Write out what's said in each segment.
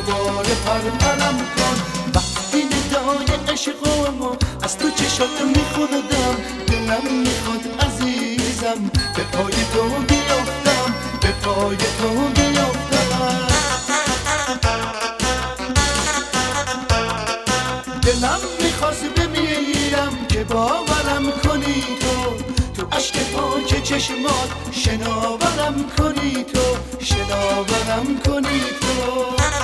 دوباره پرپرم کن. وقتی ندای عشقامو از تو چشات میخوندم، دلم میخواد عزیزم به پای تو بیافتم، به پای تو بیافتم. دلم میخواست بمیرم که باورم کنی تو عشق پاک چشمات شناورم کنی تو، شناورم کنی تو.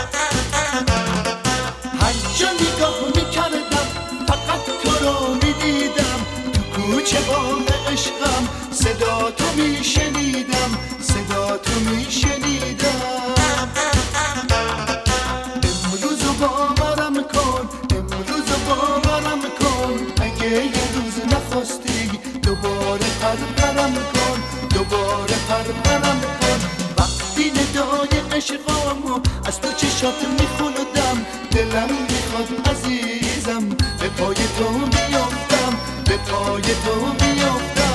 هر جا نگاه میکردم فقط تو رو میدیدم، تو کوچه باغ عشقم صدا تو میشنیدم، صدا تو میشنیدم. امروز باورم کن، امروز باورم کن، اگه یه روز نخواستی دوباره پرپرم کن، دوباره پرپرم کن. وقتی ندای عشقامو از تو چشات میخوندم، دلم میخواد عزیزم به پای تو بیافتم، به پای تو بیافتم.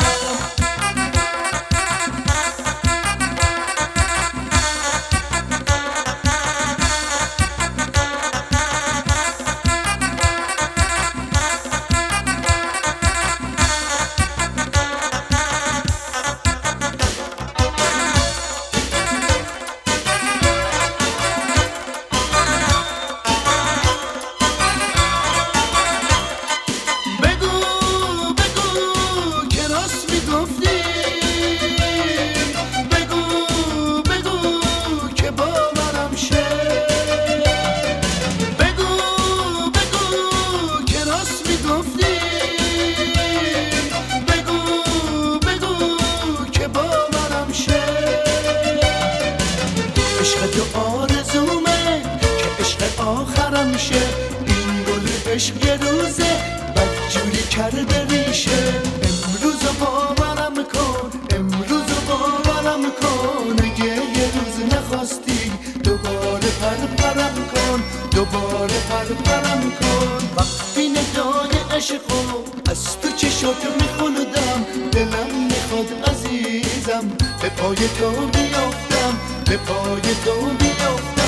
عشق تو آرزومه که عشق آخرم شه، این گل عشق یه روزه بدجوری کرده ریشه. امروز باورم کن، امروز باورم کن، اگه یه روز نخواستی دوباره پرپرم کن، دوباره پرپرم کن. وقتی ندای عشقو از تو چشات میخوندم، دلم میخواد عزیزم به پای تو بیافتم، به پای تو بیافتم.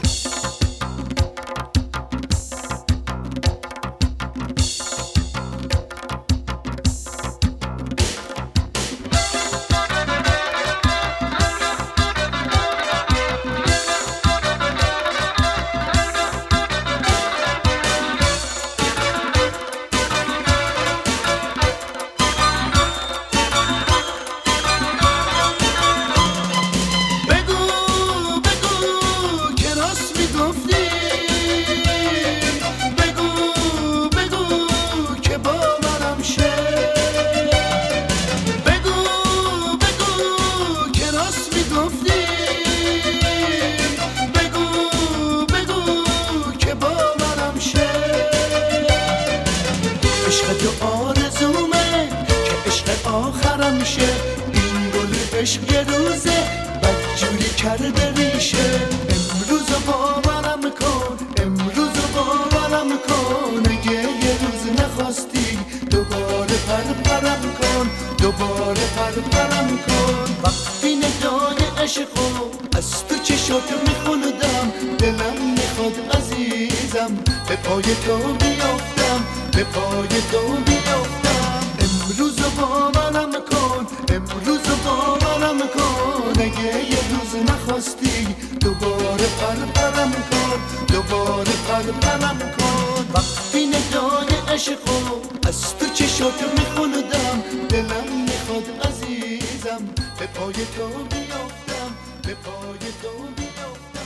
عشق تو آرزومه که عشق آخرم شه، این گل عشق یه روزه بدجوری کرده ریشه. امروز باورم کن، امروز باورم کن، اگه یه روز نخواستی دوباره پرپرم کن، دوباره پرپرم کن. وقتی ندای عشقو از تو چشات میخوندم، دلم میخواد عزیزم به پای تو بیافتم، به پای تو بیافتم. امروز باورم کن، امروز باورم کن، اگه یه روز نخواستی دوباره پرپرم کن، دوباره پرپرم کن. وقتی ندای عشقو از تو چشات میخوندم، دلم میخواد عزیزم به پای تو بیافتم، به پای تو بیافتم.